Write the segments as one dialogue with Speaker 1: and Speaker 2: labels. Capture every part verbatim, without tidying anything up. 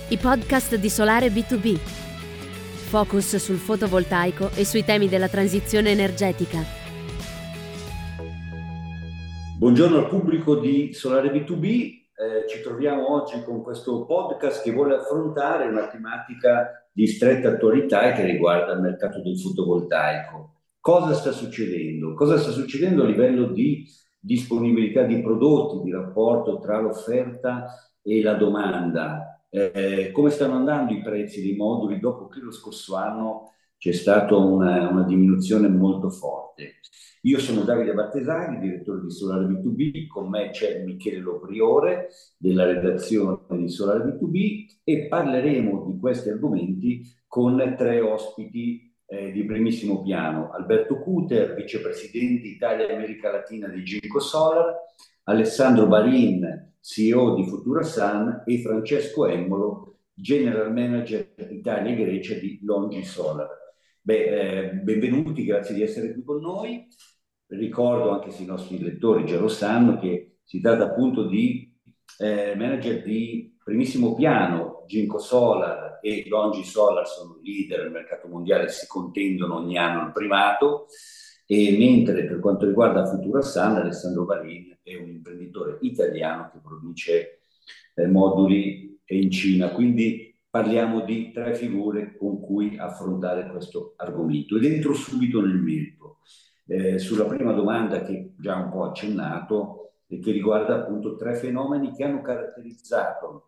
Speaker 1: i podcast di Solare B due B. Focus sul fotovoltaico e sui temi della transizione energetica.
Speaker 2: Buongiorno al pubblico di Solare B due B, eh, ci troviamo oggi con questo podcast che vuole affrontare una tematica di stretta attualità e che riguarda il mercato del fotovoltaico. Cosa sta succedendo? Cosa sta succedendo a livello di disponibilità di prodotti, di rapporto tra l'offerta e la domanda? Eh, come stanno andando i prezzi dei moduli dopo che lo scorso anno c'è stata una, una diminuzione molto forte? Io sono Davide Battesani, direttore di Solare B due B, con me c'è Michele Lopriore della redazione di Solare B due B e parleremo di questi argomenti con tre ospiti eh, di primissimo piano: Alberto Cuter, vicepresidente Italia e America Latina di Ginko Solar, Alessandro Barin, C E O di Futurasan, e Francesco Emmolo, General Manager Italia e Grecia di Longi Solar. Beh, eh, benvenuti, grazie di essere qui con noi. Ricordo, anche se i nostri lettori già lo sanno, che si tratta appunto di eh, manager di primissimo piano. Ginko Solar e Longi Solar sono leader nel mercato mondiale, si contendono ogni anno il primato, e mentre per quanto riguarda Futurasan, Alessandro Barin è un imprenditore italiano che produce eh, moduli in Cina. Quindi parliamo di tre figure con cui affrontare questo argomento. Ed entro subito nel merito. Eh, sulla prima domanda che già un po' accennato e che riguarda appunto tre fenomeni che hanno caratterizzato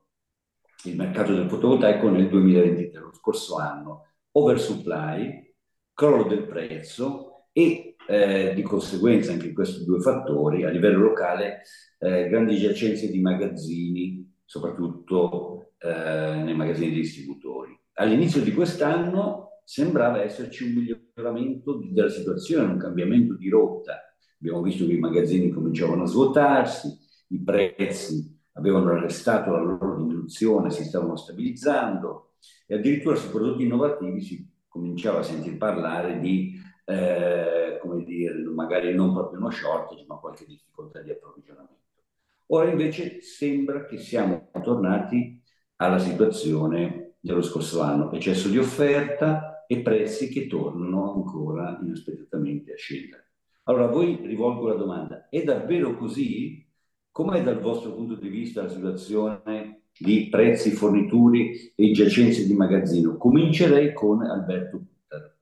Speaker 2: il mercato del fotovoltaico nel duemilaventitré, lo scorso anno: oversupply, crollo del prezzo e eh, di conseguenza anche questi due fattori a livello locale eh, grandi giacenze di magazzini, soprattutto eh, nei magazzini dei distributori. All'inizio di quest'anno sembrava esserci un miglioramento della situazione, un cambiamento di rotta. Abbiamo visto che i magazzini cominciavano a svuotarsi, i prezzi avevano arrestato la loro diminuzione, si stavano stabilizzando, e addirittura sui prodotti innovativi si cominciava a sentir parlare di, eh, come dire, magari non proprio uno shortage, ma qualche difficoltà di approvvigionamento. Ora invece sembra che siamo tornati alla situazione dello scorso anno: eccesso di offerta e prezzi che tornano ancora inaspettatamente a scendere. Allora, a voi rivolgo la domanda: è davvero così? Com'è dal vostro punto di vista la situazione di prezzi, forniture e giacenze di magazzino? Comincerei con Alberto Cutter.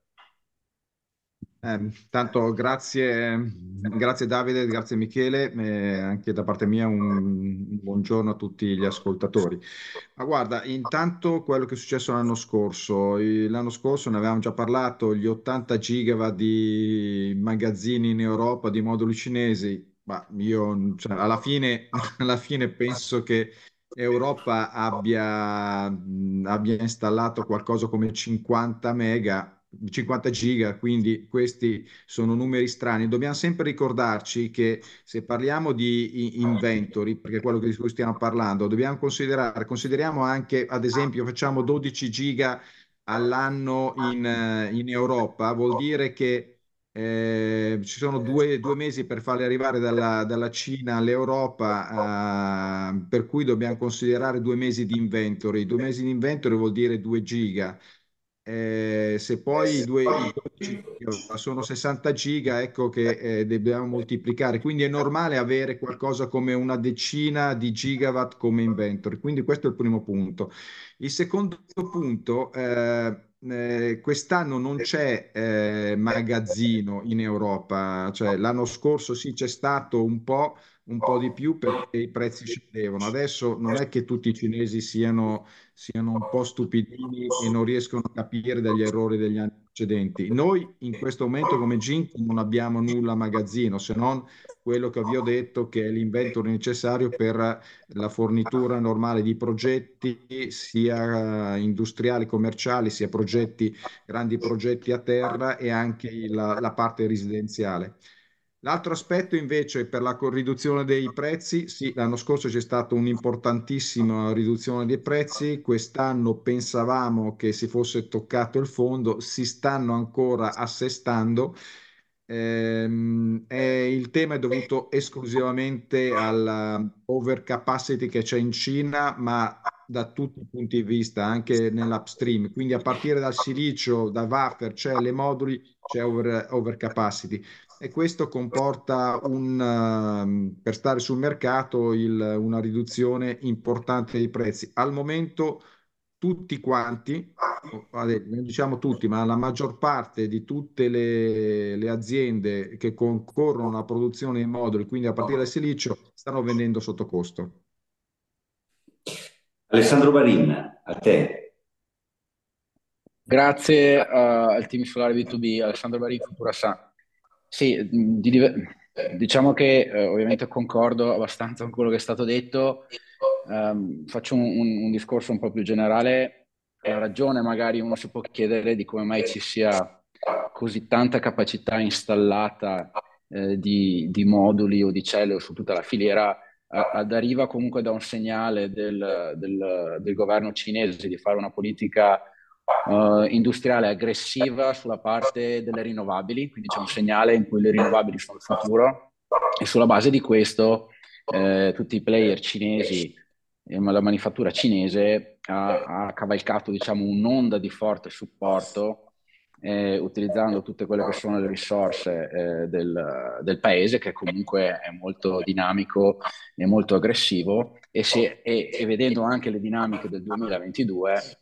Speaker 3: Eh, tanto grazie, grazie Davide, grazie Michele, e anche da parte mia un, un buongiorno a tutti gli ascoltatori. Ma guarda, intanto quello che è successo l'anno scorso, eh, l'anno scorso ne avevamo già parlato, gli ottanta gigawatt di magazzini in Europa di moduli cinesi, ma io cioè, alla fine, alla fine penso che Europa abbia, mh, abbia installato qualcosa come cinquanta mega, cinquanta giga, quindi questi sono numeri strani. Dobbiamo sempre ricordarci che se parliamo di i- inventory, perché è quello di cui stiamo parlando, dobbiamo considerare, consideriamo anche, ad esempio, facciamo dodici giga all'anno in, eh, in Europa, vuol dire che eh, ci sono due, due mesi per farli arrivare dalla, dalla Cina all'Europa, eh, per cui dobbiamo considerare due mesi di inventory. Due mesi di inventory vuol dire due giga. Eh, se poi i, due, i dodici giga sono sessanta giga, ecco che eh, dobbiamo moltiplicare. Quindi è normale avere qualcosa come una decina di gigawatt come inventory. Quindi questo è il primo punto. Il secondo punto, eh, eh, quest'anno non c'è eh, magazzino in Europa, cioè l'anno scorso sì c'è stato un po', un po' di più perché i prezzi scendevano. Adesso non è che tutti i cinesi siano, siano un po' stupidini e non riescono a capire dagli errori degli anni precedenti. Noi in questo momento come Gink non abbiamo nulla a magazzino, se non quello che vi ho detto, che è l'inventory necessario per la fornitura normale di progetti sia industriali, commerciali, sia progetti, grandi progetti a terra e anche la, la parte residenziale. L'altro aspetto invece per la co- riduzione dei prezzi, sì, l'anno scorso c'è stata un'importantissima riduzione dei prezzi, quest'anno pensavamo che si fosse toccato il fondo, si stanno ancora assestando. Ehm, e il tema è dovuto esclusivamente alla overcapacity che c'è in Cina, ma da tutti i punti di vista, anche nell'upstream. Quindi a partire dal silicio, da wafer, celle, moduli, c'è over, overcapacity. E questo comporta un, ehm, per stare sul mercato il- una riduzione importante dei prezzi. Al momento tutti quanti, o, vabbè, non diciamo tutti, ma la maggior parte di tutte le, le aziende che concorrono alla produzione di moduli, quindi a partire dal silicio, stanno vendendo sotto costo.
Speaker 2: Alessandro Marin, a te.
Speaker 4: Grazie eh, al team Solare B due B, Alessandro Barin, Futurasan. Sì, mh, di diver- diciamo che eh, ovviamente concordo abbastanza con quello che è stato detto. Ehm, faccio un, un- un discorso un po' più generale. La ragione magari uno si può chiedere di come mai ci sia così tanta capacità installata eh, di, di moduli o di celle su tutta la filiera, a- ad- arriva comunque da un segnale del, del del governo cinese di fare una politica eh, industriale aggressiva sulla parte delle rinnovabili, quindi c'è un segnale in cui le rinnovabili sono il futuro e sulla base di questo eh, tutti i player cinesi e la manifattura cinese ha, ha cavalcato, diciamo, un'onda di forte supporto eh, utilizzando tutte quelle che sono le risorse eh, del, del paese, che comunque è molto dinamico e molto aggressivo, e, si è- e- e vedendo anche le dinamiche del duemilaventidue,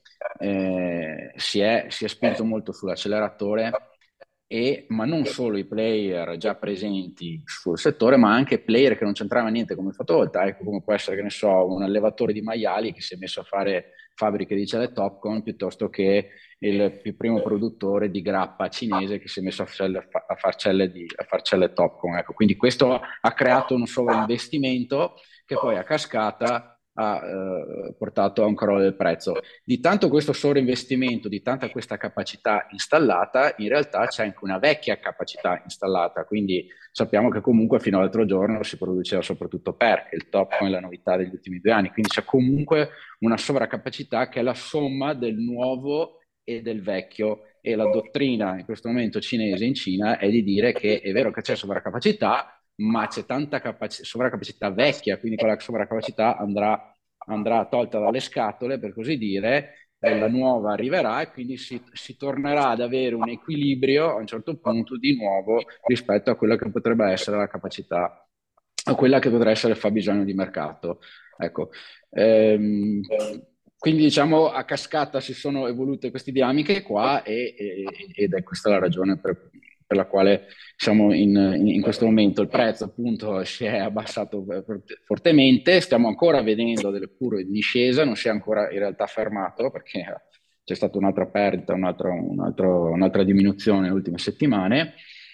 Speaker 4: eh, si è, si è spinto molto sull'acceleratore, e, ma non solo i player già presenti sul settore, ma anche player che non c'entrava niente come il fotovoltaico, come può essere, che ne so, un allevatore di maiali che si è messo a fare fabbriche di celle Topcon, piuttosto che il, il primo produttore di grappa cinese che si è messo a, celle- a far celle di, a far celle Topcon. Ecco, quindi questo ha creato un sovrainvestimento che poi a cascata ha eh, portato a un crollo del prezzo. Di tanto questo sovrainvestimento, di tanta questa capacità installata, in realtà c'è anche una vecchia capacità installata, quindi sappiamo che comunque fino all'altro giorno si produceva soprattutto per il top come la novità degli ultimi due anni, quindi c'è comunque una sovracapacità che è la somma del nuovo e del vecchio, e la dottrina in questo momento cinese in Cina è di dire che è vero che c'è sovracapacità, ma c'è tanta capac- sovracapacità vecchia, quindi quella sovracapacità andrà, andrà tolta dalle scatole, per così dire, e la nuova arriverà, e quindi si, si tornerà ad avere un equilibrio a un certo punto di nuovo rispetto a quella che potrebbe essere la capacità, a quella che potrebbe essere il fabbisogno di mercato. Ecco. Ehm, quindi diciamo a cascata si sono evolute queste dinamiche qua, e, e- ed è questa la ragione per, per la quale siamo in, in- in questo momento. Il prezzo appunto si è abbassato fortemente, stiamo ancora vedendo delle curve di discesa, non si è ancora in realtà fermato perché c'è stata un'altra perdita, un altro- un altro- un'altra diminuzione nelle ultime settimane.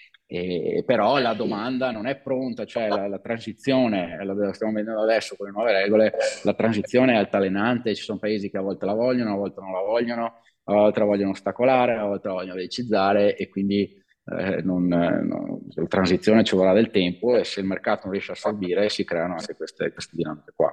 Speaker 4: E, però la domanda non è pronta, cioè la, la transizione, la stiamo vedendo adesso con le nuove regole, la transizione è altalenante, ci sono paesi che a volte la vogliono, a volte non la vogliono, a volte la vogliono ostacolare, a volte la vogliono velocizzare, e quindi eh, non, non, la transizione ci vorrà del tempo, e se il mercato non riesce a assorbire si creano anche queste, queste dinamiche qua.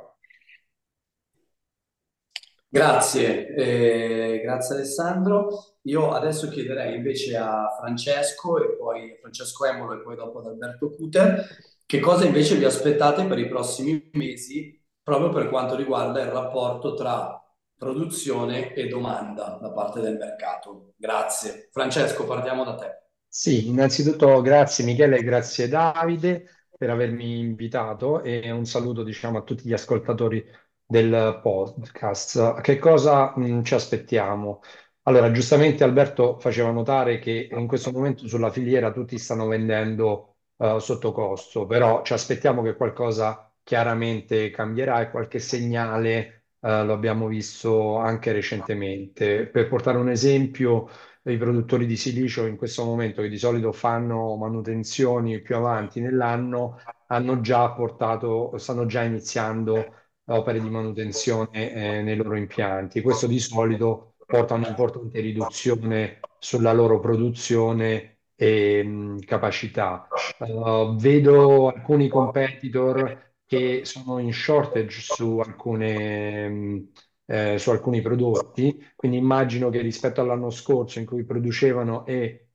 Speaker 5: Grazie, eh, grazie Alessandro. Io adesso chiederei invece a Francesco e poi a Francesco Emolo e poi dopo ad Alberto Cuter che cosa invece vi aspettate per i prossimi mesi proprio per quanto riguarda il rapporto tra produzione e domanda da parte del mercato. Grazie. Francesco, partiamo da te.
Speaker 6: Sì, innanzitutto grazie Michele e grazie Davide per avermi invitato, e un saluto, diciamo, a tutti gli ascoltatori del podcast. Che cosa mh, ci aspettiamo? Allora, giustamente Alberto faceva notare che in questo momento sulla filiera tutti stanno vendendo eh, sotto costo, però ci aspettiamo che qualcosa chiaramente cambierà, e qualche segnale eh, lo abbiamo visto anche recentemente. Per portare un esempio, i produttori di silicio in questo momento, che di solito fanno manutenzioni più avanti nell'anno, hanno già portato, stanno già iniziando opere di manutenzione eh, nei loro impianti. Questo di solito porta a un'importante riduzione sulla loro produzione e mh, capacità. Uh, vedo alcuni competitor che sono in shortage su alcune, mh, eh, su alcuni prodotti, quindi immagino che rispetto all'anno scorso in cui producevano e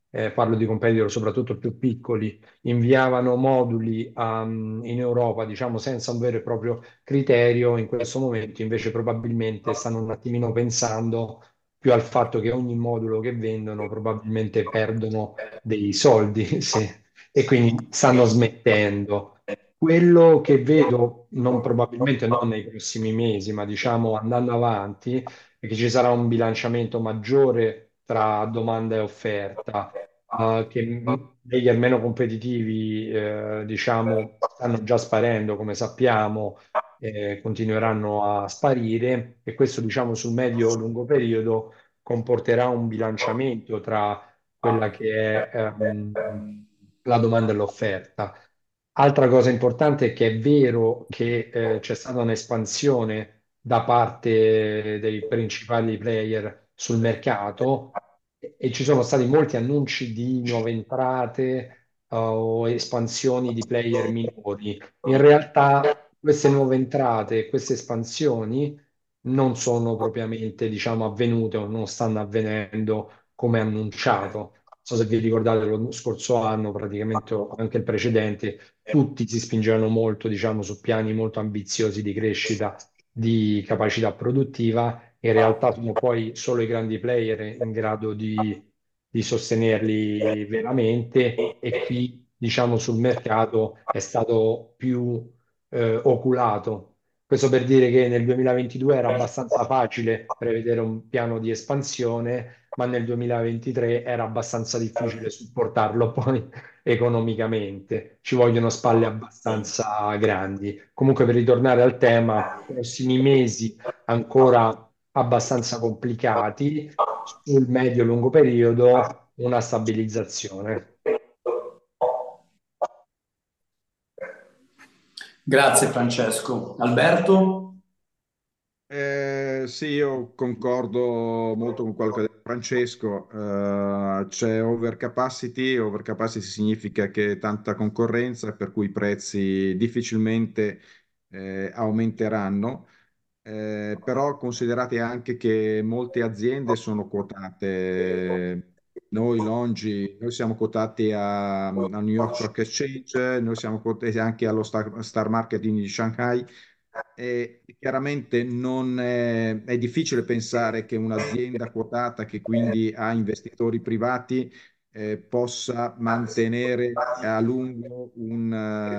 Speaker 6: eh, parlo di competitor soprattutto più piccoli, inviavano moduli um, in Europa, diciamo, senza un vero e proprio criterio, in questo momento invece probabilmente stanno un attimino pensando più al fatto che ogni modulo che vendono probabilmente perdono dei soldi, se- e quindi stanno smettendo. Quello che vedo, non probabilmente non nei prossimi mesi, ma diciamo andando avanti, è che ci sarà un bilanciamento maggiore tra domanda e offerta, eh, che m- player meno competitivi, eh, diciamo, stanno già sparendo, come sappiamo, eh, continueranno a sparire, e questo, diciamo, sul medio-lungo periodo comporterà un bilanciamento tra quella che è, ehm, la domanda e l'offerta. Altra cosa importante è che è vero che eh, c'è stata un'espansione da parte dei principali player sul mercato e e ci sono stati molti annunci di nuove entrate eh, o espansioni di player minori. In realtà queste nuove entrate, queste espansioni non sono propriamente, diciamo, avvenute o non stanno avvenendo come annunciato. Non so se vi ricordate lo scorso anno, praticamente o anche il precedente, tutti si spingevano molto, diciamo, su piani molto ambiziosi di crescita di capacità produttiva. In realtà sono poi solo i grandi player in grado di, di sostenerli veramente, e chi, diciamo, sul mercato è stato più eh, oculato. Questo per dire che nel duemilaventidue era abbastanza facile prevedere un piano di espansione, ma nel duemilaventitré era abbastanza difficile supportarlo poi economicamente. Ci vogliono spalle abbastanza grandi. Comunque, per ritornare al tema, prossimi mesi ancora abbastanza complicati, sul medio-lungo periodo una stabilizzazione.
Speaker 5: Grazie Francesco. Alberto?
Speaker 3: Eh, sì, io concordo molto con quello che ha detto Francesco. Eh, c'è overcapacity. Overcapacity significa che è tanta concorrenza, per cui i prezzi difficilmente eh, aumenteranno. Eh, però considerate anche che molte aziende sono quotate. Noi, Longi, noi siamo quotati a, a New York Stock Exchange, noi siamo quotati anche allo Star, Star Market di Shanghai. E chiaramente non è, è difficile pensare che un'azienda quotata, che quindi ha investitori privati, eh, possa mantenere a lungo un,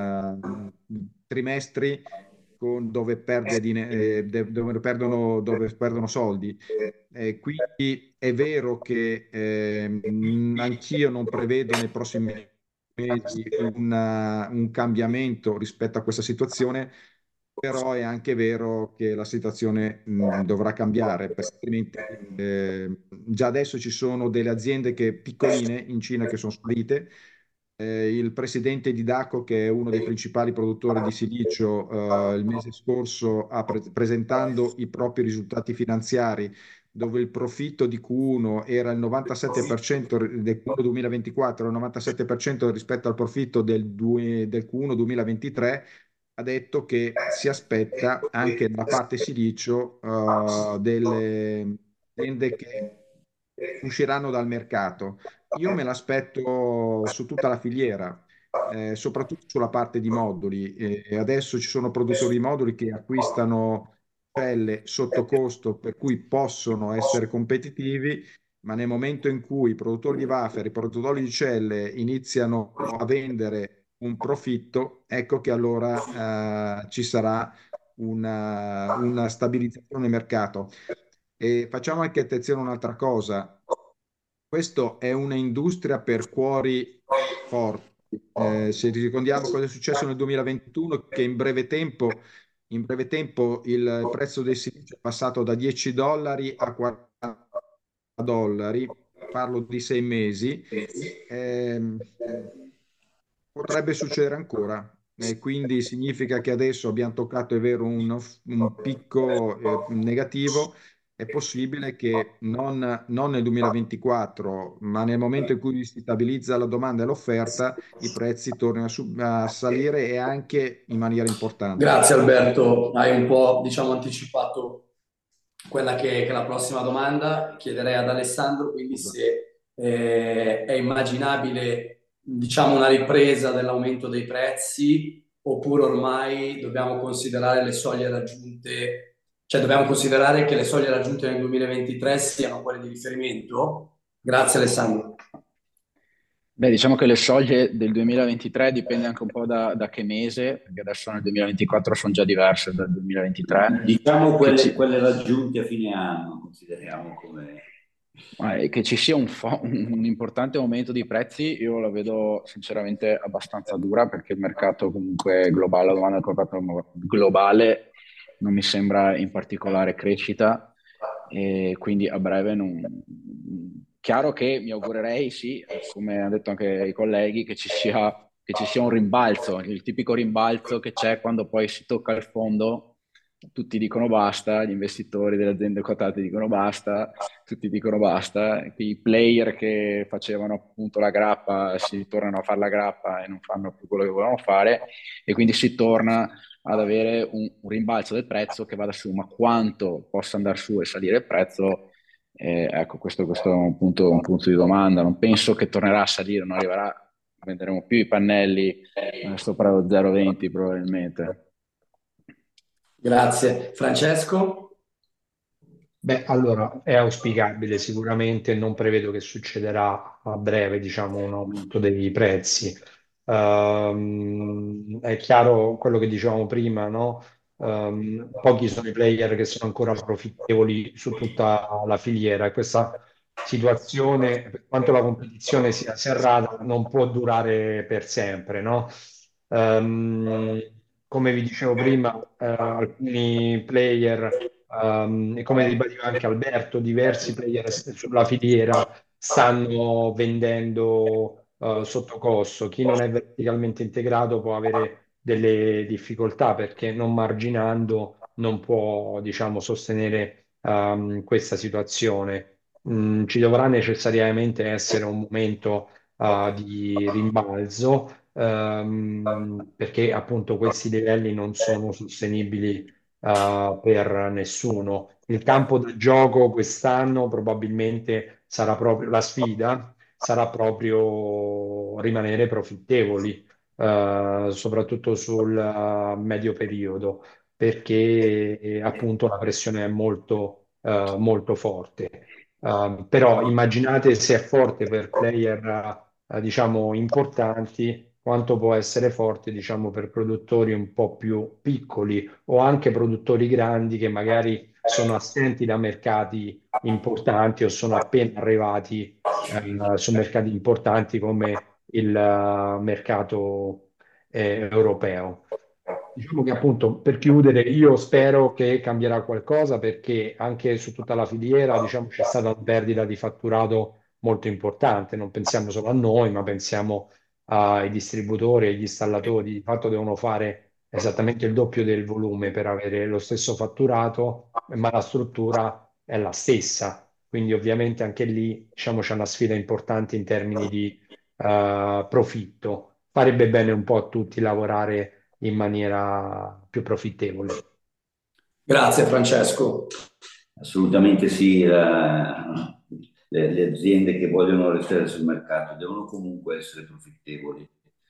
Speaker 3: eh, trimestri con- dove, perde dine- eh, de- dove perdono, dove perdono soldi. Eh, quindi è vero che ehm, anch'io non prevedo nei prossimi mesi una- un cambiamento rispetto a questa situazione, però è anche vero che la situazione mh, dovrà cambiare, perché altrimenti eh, già adesso ci sono delle aziende che, piccoline in Cina, che sono sparite. Eh, il presidente di Daco, che è uno dei principali produttori di silicio, eh, il mese scorso ha pre- presentando i propri risultati finanziari, dove il profitto di Q uno era il novantasette per cento del Q uno duemilaventiquattro, il novantasette per cento rispetto al profitto del, due- del Q uno duemilaventitré. Ha detto che si aspetta anche da parte silicio eh, delle aziende che usciranno dal mercato. Io me l'aspetto su tutta la filiera, eh, soprattutto sulla parte di moduli. E adesso ci sono produttori di moduli che acquistano celle sotto costo, per cui possono essere competitivi, ma nel momento in cui i produttori di wafer, i produttori di celle iniziano a vendere un profitto, ecco che allora eh, ci sarà una, una stabilizzazione del mercato. E facciamo anche attenzione a un'altra cosa. Questo è un'industria per cuori forti. Eh, se ci ricordiamo cosa è successo nel duemilaventuno, che in breve tempo, in breve tempo il prezzo del silicio è passato da dieci dollari a quaranta dollari, parlo di sei mesi. Ehm, Potrebbe succedere ancora. E quindi significa che adesso abbiamo toccato, è vero, un, un picco eh, negativo. È possibile che non, non nel duemilaventiquattro, ma nel momento in cui si stabilizza la domanda e l'offerta, i prezzi tornino a, su- a salire, e anche in maniera importante.
Speaker 5: Grazie Alberto, hai un po', diciamo, anticipato quella che, che è la prossima domanda. Chiederei ad Alessandro quindi se eh, è immaginabile, diciamo, una ripresa dell'aumento dei prezzi, oppure ormai dobbiamo considerare le soglie raggiunte, cioè dobbiamo considerare che le soglie raggiunte nel duemilaventitré siano quelle di riferimento? Grazie Alessandro.
Speaker 4: Beh, diciamo che le soglie del duemilaventitré dipende anche un po' da, da che mese, perché adesso nel duemilaventiquattro sono già diverse dal duemilaventitré.
Speaker 2: Diciamo
Speaker 4: Che
Speaker 2: quelle,
Speaker 4: ci,
Speaker 2: quelle raggiunte a fine anno, consideriamo come...
Speaker 4: eh, che ci sia un, fo- un importante aumento di prezzi, io la vedo sinceramente abbastanza dura, perché il mercato comunque globale, la domanda del mercato globale non mi sembra in particolare crescita, e quindi a breve non... Chiaro che mi augurerei, sì, come hanno detto anche i colleghi, che ci sia, che ci sia un rimbalzo, il tipico rimbalzo che c'è quando poi si tocca il fondo, tutti dicono basta, gli investitori delle aziende quotate dicono basta, tutti dicono basta, i player che facevano appunto la grappa si tornano a fare la grappa e non fanno più quello che volevano fare, e quindi si torna ad avere un, un rimbalzo del prezzo che vada su, ma quanto possa andare su e salire il prezzo, eh, ecco, questo, questo è un punto, un punto di domanda. Non penso che tornerà a salire, non arriverà, venderemo più i pannelli eh, sopra lo zero virgola venti probabilmente.
Speaker 5: Grazie. Francesco?
Speaker 6: Beh, allora è auspicabile sicuramente, non prevedo che succederà a breve, diciamo, un aumento dei prezzi. Ehm, è chiaro quello che dicevamo prima, no? Ehm, pochi sono i player che sono ancora profittevoli su tutta la filiera, e questa situazione, per quanto la competizione sia serrata, non può durare per sempre, no? Ehm, Come vi dicevo prima, eh, alcuni player, ehm, e come ribadiva anche Alberto, diversi player s- sulla filiera stanno vendendo eh, sotto costo. Chi non è verticalmente integrato può avere delle difficoltà, perché non marginando non può, diciamo, sostenere ehm, questa situazione. Mm, ci dovrà necessariamente essere un momento eh, di rimbalzo, ehm, perché appunto questi livelli non sono sostenibili eh, per nessuno. Il campo da gioco quest'anno probabilmente sarà proprio la sfida, sarà proprio rimanere profittevoli, eh, soprattutto sul eh, medio periodo, perché eh, appunto la pressione è molto, eh, molto forte. Uh, però immaginate se è forte per player, eh, diciamo, importanti, quanto può essere forte, diciamo, per produttori un po' più piccoli o anche produttori grandi che magari sono assenti da mercati importanti o sono appena arrivati, eh, su mercati importanti come il, eh, mercato, eh, europeo. Diciamo che appunto per chiudere, io spero che cambierà qualcosa, perché anche su tutta la filiera, diciamo, c'è stata una perdita di fatturato molto importante. Non pensiamo solo a noi, ma pensiamo ai distributori e agli installatori. Di fatto devono fare esattamente il doppio del volume per avere lo stesso fatturato, ma la struttura è la stessa. Quindi ovviamente anche lì, diciamo, c'è una sfida importante in termini di eh, profitto. Farebbe bene un po' a tutti lavorare in maniera più profittevole.
Speaker 5: Grazie Francesco.
Speaker 2: Assolutamente sì, la- le, le aziende che vogliono restare sul mercato devono comunque essere profittevoli.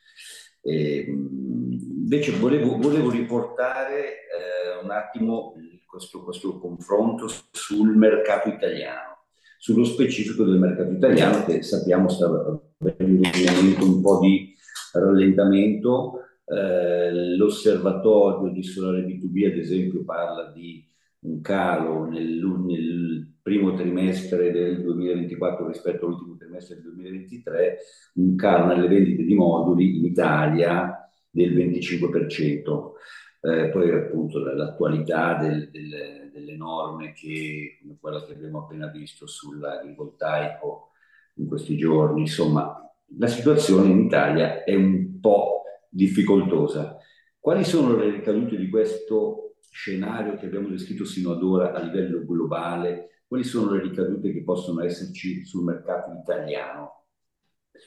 Speaker 2: E, mh, invece volevo, volevo riportare eh, un attimo questo, questo confronto sul mercato italiano, sullo specifico del mercato italiano, che sappiamo sta avendo un momento un po' di rallentamento. Eh, l'osservatorio di Solare B due B, ad esempio, parla di un calo nel, nel primo trimestre del duemilaventiquattro rispetto all'ultimo trimestre del duemilaventitré, un calo nelle vendite di moduli in Italia del venticinque per cento. Eh, poi appunto l'attualità del, del, delle norme che, come quella che abbiamo appena visto sull'agrivoltaico in questi giorni, insomma, la situazione in Italia è un po' difficoltosa. Quali sono le ricadute di questo scenario che abbiamo descritto sino ad ora a livello globale? Quali sono le ricadute che possono esserci sul mercato italiano?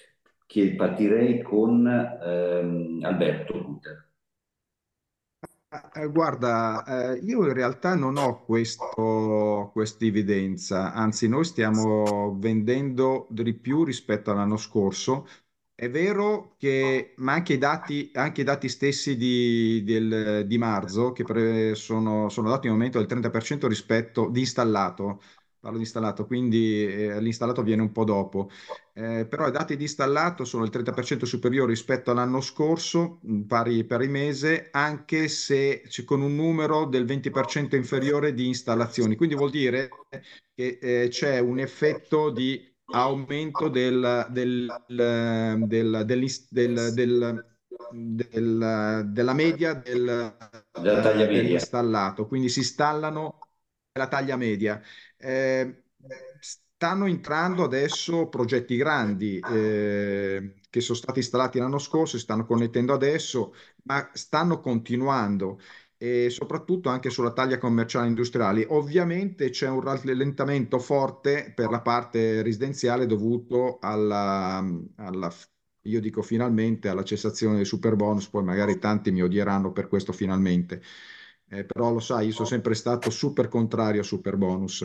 Speaker 2: Che partirei con ehm, Alberto Cutter.
Speaker 3: Ah, eh, Guarda, eh, io in realtà non ho questo, questa evidenza, anzi noi stiamo vendendo di più rispetto all'anno scorso. È vero che, ma anche i dati, anche i dati stessi di, del- di marzo, che pre- sono, sono dati in aumento del trenta per cento rispetto di installato, parlo di installato, quindi eh, l'installato viene un po' dopo. Eh, però i dati di installato sono il trenta per cento superiore rispetto all'anno scorso, mh, pari per il mese, anche se c'è con un numero del venti per cento inferiore di installazioni. Quindi vuol dire che eh, c'è un effetto di aumento del, del, del- dell'is- del- del- del- della media del,
Speaker 2: Della taglia
Speaker 3: eh,
Speaker 2: media.
Speaker 3: dell'installato. Quindi si installano la taglia media. Eh, stanno entrando adesso progetti grandi eh, che sono stati installati l'anno scorso, si stanno connettendo adesso, ma stanno continuando e soprattutto anche sulla taglia commerciale e industriale. Ovviamente c'è un rallentamento forte per la parte residenziale dovuto alla, alla- io dico finalmente, alla cessazione del super bonus, poi magari tanti mi odieranno per questo finalmente. Eh, però lo sai, io sono sempre stato super contrario a super bonus.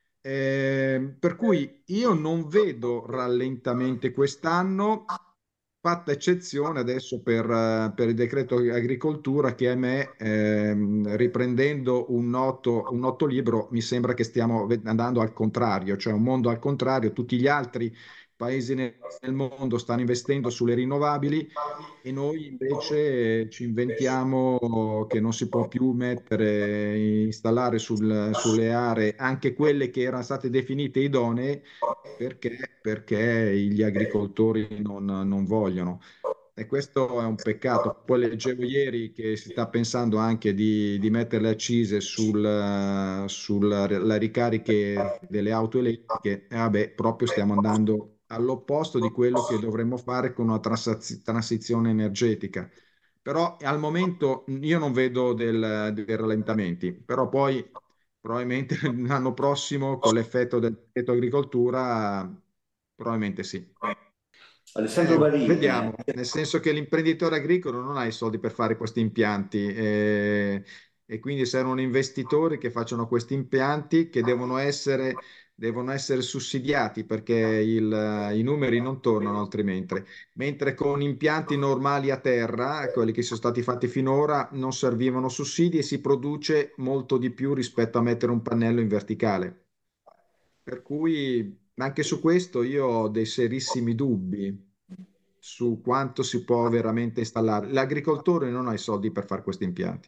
Speaker 3: Eh, per cui io non vedo rallentamenti quest'anno, fatta eccezione adesso per, eh, per il decreto agricoltura che a me, ehm, riprendendo un noto, un noto libro, mi sembra che stiamo ve- andando al contrario, cioè un mondo al contrario, tutti gli altri paesi nel nel mondo stanno investendo sulle rinnovabili e noi invece ci inventiamo che non si può più mettere, installare sul- sulle aree anche quelle che erano state definite idonee perché, perché gli agricoltori non, non vogliono. E questo è un peccato. Poi leggevo ieri che si sta pensando anche di, di mettere le accise sul, sulle ricariche delle auto elettriche. E vabbè, proprio stiamo andando all'opposto di quello che dovremmo fare con una transaz- transizione energetica. Però al momento io non vedo del- dei rallentamenti, però poi probabilmente l'anno prossimo con l'effetto del decreto agricoltura, probabilmente sì.
Speaker 2: Alessandro
Speaker 3: Eh,
Speaker 2: Varin, eh,
Speaker 3: vediamo, nel senso che l'imprenditore agricolo non ha i soldi per fare questi impianti eh, e quindi servono investitori che facciano questi impianti che devono essere, devono essere sussidiati perché il- i numeri non tornano altrimenti. Mentre con impianti normali a terra, quelli che sono stati fatti finora, non servivano sussidi e si produce molto di più rispetto a mettere un pannello in verticale. Per cui anche su questo io ho dei serissimi dubbi su quanto si può veramente installare. L'agricoltore non ha i soldi per fare questi impianti.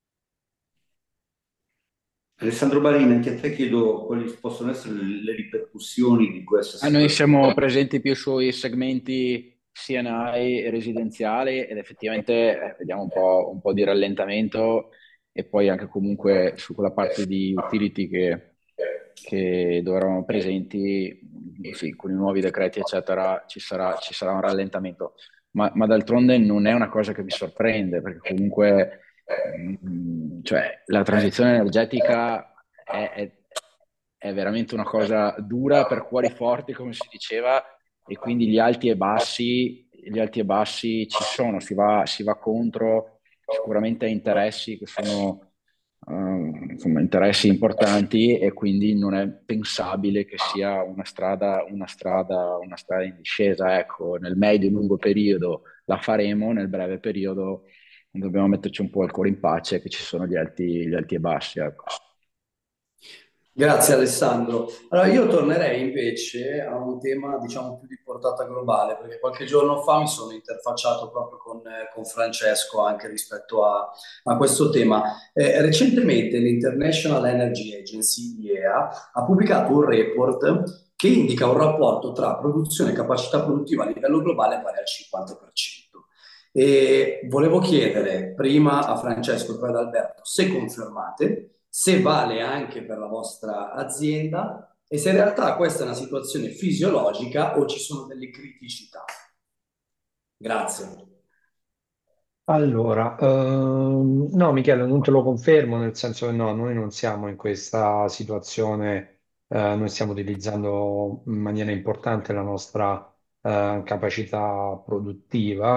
Speaker 2: Alessandro Varin, anche a te chiedo quali possono essere le le ripercussioni di questa
Speaker 4: Ah, noi siamo
Speaker 2: situazione.
Speaker 4: presenti più sui segmenti C and I e residenziali ed effettivamente eh, vediamo un po', un po' di rallentamento e poi anche comunque su quella parte di utility che, che dove eravamo presenti, mh, sì, con i nuovi decreti eccetera ci sarà, ci sarà un rallentamento, ma, ma d'altronde non è una cosa che mi sorprende perché comunque mh, cioè, la transizione energetica è, è- è veramente una cosa dura per cuori forti, come si diceva, e quindi gli alti e bassi, gli alti e bassi ci sono, si va, si va contro sicuramente a interessi che sono eh, insomma, interessi importanti e quindi non è pensabile che sia una strada, una strada, una strada in discesa. Ecco, nel medio e lungo periodo la faremo, nel breve periodo dobbiamo metterci un po' il cuore in pace che ci sono gli alti, gli alti e bassi, ecco.
Speaker 5: Grazie Alessandro. Allora io tornerei invece a un tema diciamo più di portata globale, perché qualche giorno fa mi sono interfacciato proprio con, eh, con Francesco anche rispetto a, a questo tema. Eh, recentemente l'International Energy Agency, I E A, ha pubblicato un report che indica un rapporto tra produzione e capacità produttiva a livello globale pari al cinquanta per cento. E volevo chiedere prima a Francesco e poi ad Alberto se confermate, se vale anche per la vostra azienda e se in realtà questa è una situazione fisiologica o ci sono delle criticità. Grazie.
Speaker 6: Allora, ehm, no, Michele, non te lo confermo, nel senso che no, noi non siamo in questa situazione, eh, noi stiamo utilizzando in maniera importante la nostra eh, capacità produttiva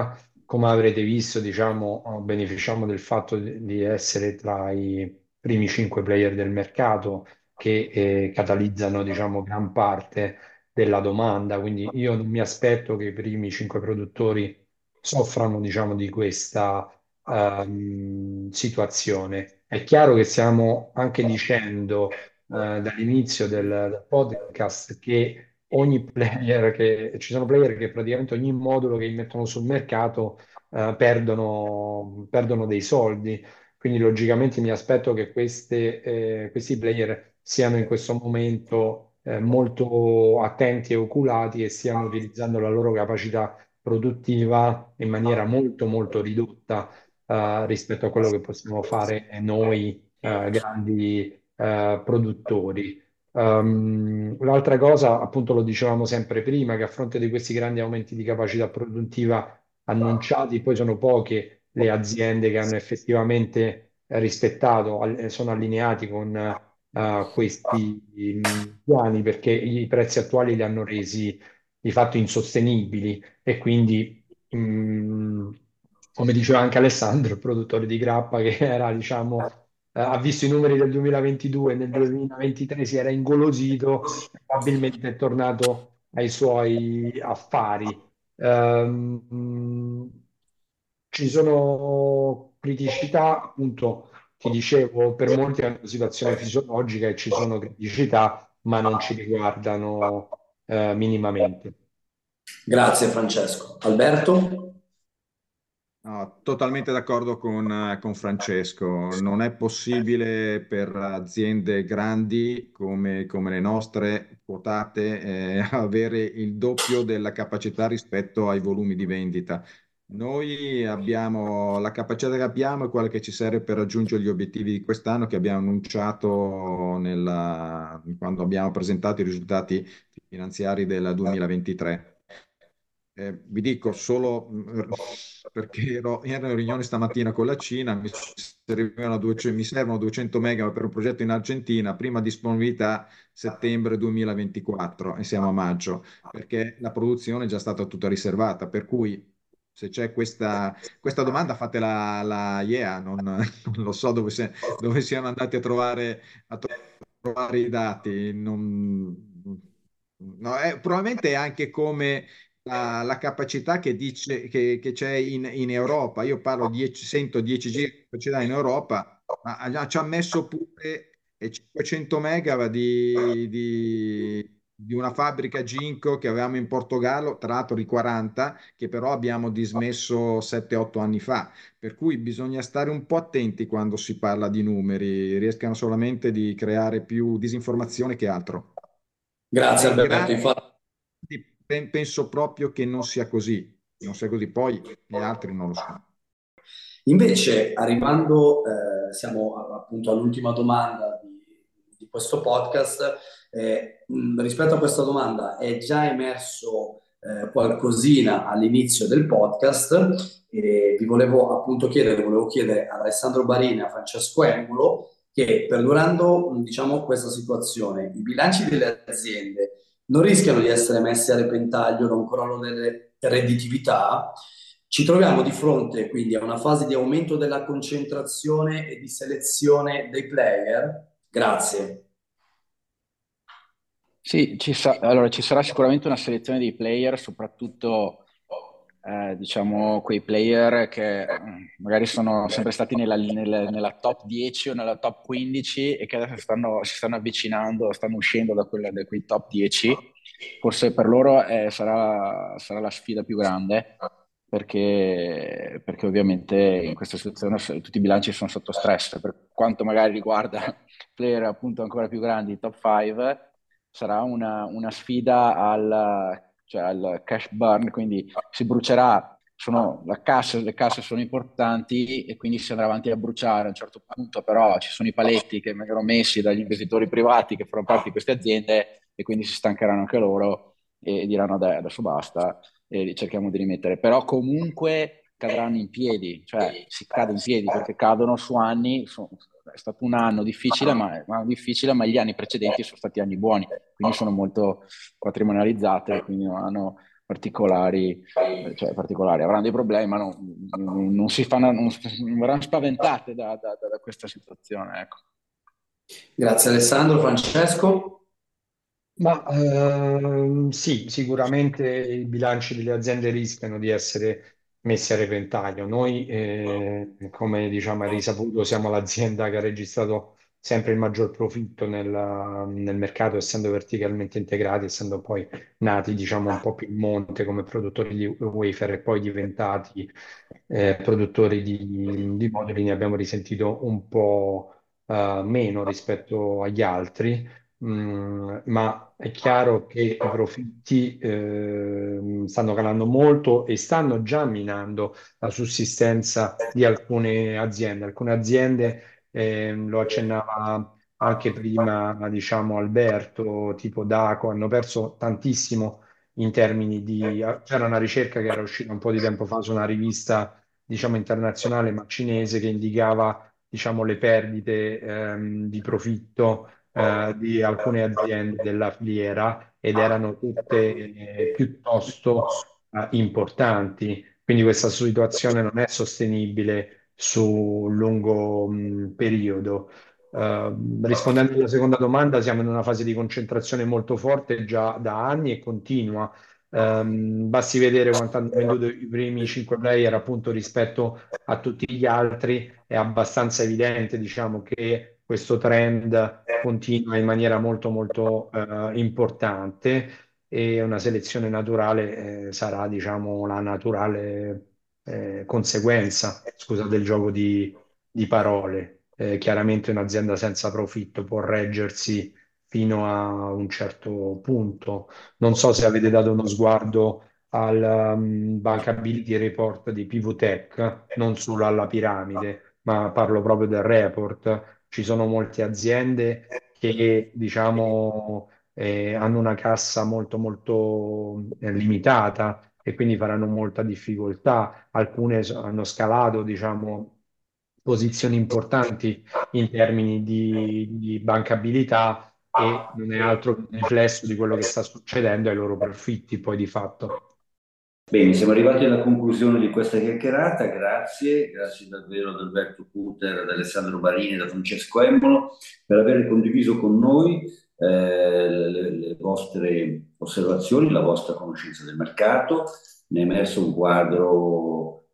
Speaker 6: come avrete visto, diciamo, oh, beneficiamo del fatto di di essere tra i primi cinque player del mercato che eh, catalizzano, diciamo, gran parte della domanda. Quindi io non mi aspetto che i primi cinque produttori soffrano, diciamo, di questa ehm, situazione. È chiaro che stiamo anche dicendo eh, dall'inizio del, del podcast che ogni player che ci sono player che praticamente ogni modulo che mettono sul mercato eh, perdono, perdono dei soldi. Quindi logicamente mi aspetto che queste, eh, questi player siano in questo momento eh, molto attenti e oculati e stiano utilizzando la loro capacità produttiva in maniera molto molto ridotta eh, rispetto a quello che possiamo fare noi eh, grandi eh, produttori. Um, l'altra cosa, appunto, lo dicevamo sempre prima, che a fronte di questi grandi aumenti di capacità produttiva annunciati, poi sono poche le aziende che hanno effettivamente eh, rispettato, al- sono allineati con eh, questi mh, piani perché i prezzi attuali li hanno resi di fatto insostenibili e quindi, mh, come diceva anche Alessandro, il produttore di grappa che era, diciamo, eh, ha visto i numeri del duemilaventidue e nel duemilaventitré si era ingolosito, probabilmente è tornato ai suoi affari. Ehm, Ci sono criticità, appunto, ti dicevo, per molti è una situazione fisiologica e ci sono criticità, ma non ci riguardano eh, minimamente.
Speaker 5: Grazie Francesco. Alberto?
Speaker 3: No, totalmente d'accordo con, eh, con Francesco. Non è possibile per aziende grandi come, come le nostre, quotate, eh, avere il doppio della capacità rispetto ai volumi di vendita. Noi abbiamo la capacità che abbiamo è quella che ci serve per raggiungere gli obiettivi di quest'anno che abbiamo annunciato nella- quando abbiamo presentato i risultati finanziari del duemilaventitré. Eh, vi dico solo mh, perché ero, ero in riunione stamattina con la Cina, mi, servivano duecento mi servono duecento mega per un progetto in Argentina, prima disponibilità settembre duemilaventiquattro e siamo a maggio, perché la produzione è già stata tutta riservata, per cui se c'è questa, questa domanda fatela alla I E A, non, non lo so dove, se- dove siamo andati a trovare, a trovare i dati. Non- no, è- probabilmente è anche come la, la capacità che, dice, che, che c'è in, in Europa. Io parlo di cento dieci giga di capacità in Europa, ma ha- ci ha messo pure eh, cinquecento mega di, di- di una fabbrica Ginko che avevamo in Portogallo, tra l'altro di quaranta, che però abbiamo dismesso sette otto anni fa. Per cui bisogna stare un po' attenti quando si parla di numeri, riescano solamente di creare più disinformazione che altro.
Speaker 5: Grazie
Speaker 3: Nei
Speaker 5: Alberto.
Speaker 3: grandi
Speaker 5: Infatti,
Speaker 3: pen- penso proprio che non sia così, non sia così, poi gli altri non lo so.
Speaker 5: invece, arrivando, eh, siamo a- appunto all'ultima domanda di, di questo podcast. Eh, mh, rispetto a questa domanda è già emerso eh, qualcosina all'inizio del podcast e vi volevo appunto chiedere, volevo chiedere ad Alessandro Barini e a Francesco Emulo che perdurando, mh, diciamo, questa situazione, i bilanci delle aziende non rischiano di essere messi a repentaglio da un crollo delle redditività. Ci troviamo di fronte quindi a una fase di aumento della concentrazione e di selezione dei player. Grazie.
Speaker 4: Sì, ci sa- allora, ci sarà sicuramente una selezione dei player, soprattutto eh, diciamo quei player che eh, magari sono sempre stati nella, nella- nella top dieci o nella top quindici e che adesso stanno, si stanno avvicinando, stanno uscendo da, quella, da quei top dieci. Forse per loro eh, sarà, sarà la sfida più grande perché, perché ovviamente in questa situazione se- tutti i bilanci sono sotto stress. Per quanto magari riguarda player appunto ancora più grandi, top cinque, sarà una, una sfida al, cioè al cash burn, quindi si brucerà, sono, la cassa, le casse sono importanti e quindi si andrà avanti a bruciare. A un certo punto però ci sono i paletti che vengono messi dagli investitori privati che fanno parte di queste aziende e quindi si stancheranno anche loro e diranno "Dai, adesso basta e cerchiamo di rimettere". Però comunque cadranno in piedi, cioè si cade in piedi perché cadono su anni, su- è stato un anno difficile, ma, ma difficile, ma gli anni precedenti sono stati anni buoni, quindi sono molto patrimonializzate, quindi non hanno particolari, cioè particolari, avranno dei problemi, ma non, non, non si fanno, non, non verranno spaventate da, da, da questa situazione, ecco.
Speaker 5: Grazie Alessandro. Francesco?
Speaker 6: Ma ehm, sì, sicuramente i bilanci delle aziende rischiano di essere messi a repentaglio. Noi, eh, come diciamo, è risaputo, siamo l'azienda che ha registrato sempre il maggior profitto nel, nel mercato, essendo verticalmente integrati, essendo poi nati, diciamo, un po' più in monte come produttori di wafer e poi diventati eh, produttori di, di moduli. Ne abbiamo risentito un po' eh, meno rispetto agli altri. Mm, ma è chiaro che i profitti ehm, stanno calando molto e stanno già minando la sussistenza di alcune aziende. Alcune aziende, ehm, lo accennava anche prima, diciamo, Alberto, tipo Daco, hanno perso tantissimo in termini di... C'era una ricerca che era uscita un po' di tempo fa su una rivista, diciamo, internazionale, ma cinese, che indicava, diciamo, le perdite ehm, di profitto eh, di alcune aziende della filiera ed erano tutte eh, piuttosto eh, importanti. Quindi questa situazione non è sostenibile su lungo mh, periodo. Eh, rispondendo alla seconda domanda, siamo in una fase di concentrazione molto forte già da anni e continua. Ehm, basti vedere quanto hanno venduto i primi cinque player appunto rispetto a tutti gli altri, è abbastanza evidente, diciamo, che questo trend continua in maniera molto molto eh, importante e una selezione naturale eh, sarà, diciamo, la naturale eh, conseguenza, scusate il gioco di, di parole. Eh, chiaramente un'azienda senza profitto può reggersi fino a un certo punto. Non so se avete dato uno sguardo al um, bankability report di Pivotech, non solo alla piramide, ma parlo proprio del report. Ci sono molte aziende che, diciamo, eh, hanno una cassa molto, molto eh, limitata e quindi faranno molta difficoltà. Alcune so- hanno scalato, diciamo, posizioni importanti in termini di, di bancabilità e non è altro che un riflesso di quello che sta succedendo ai loro profitti, poi di fatto.
Speaker 2: Bene, siamo arrivati alla conclusione di questa chiacchierata, grazie, grazie davvero ad Alberto Cutter, ad Alessandro Barini e da Francesco Embolo per aver condiviso con noi eh, le, le vostre osservazioni, la vostra conoscenza del mercato. Ne è emerso un quadro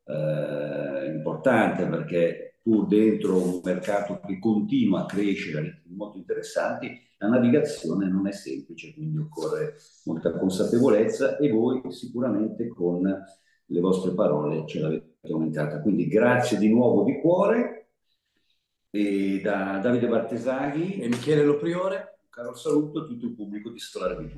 Speaker 2: eh, importante perché pur dentro un mercato che continua a crescere a ritmi molto interessanti, la navigazione non è semplice, quindi occorre molta consapevolezza e voi sicuramente con le vostre parole ce l'avete aumentata. Quindi grazie di nuovo di cuore e da Davide Bartesaghi
Speaker 5: e Michele Lopriore,
Speaker 2: un caro saluto a tutto il pubblico di Solare B due B.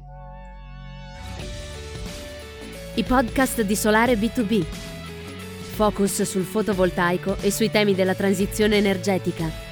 Speaker 1: I podcast di Solare B due B. Focus sul fotovoltaico e sui temi della transizione energetica.